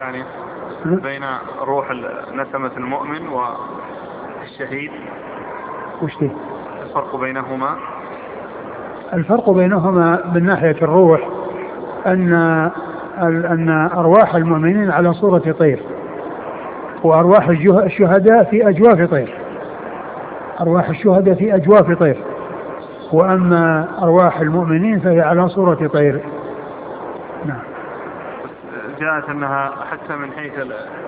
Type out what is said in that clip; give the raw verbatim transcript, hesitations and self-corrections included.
يعني بين روح نسمة المؤمن والشهيد؟ وش دي؟ الفرق بينهما؟ الفرق بينهما من ناحية الروح أن أن أرواح المؤمنين على صورة طير، وأرواح الشهداء في أجواف طير. أرواح الشهداء في أجواف طير، وأما أرواح المؤمنين فهي على صورة طير. نعم. جاءت أنها حتى من حيث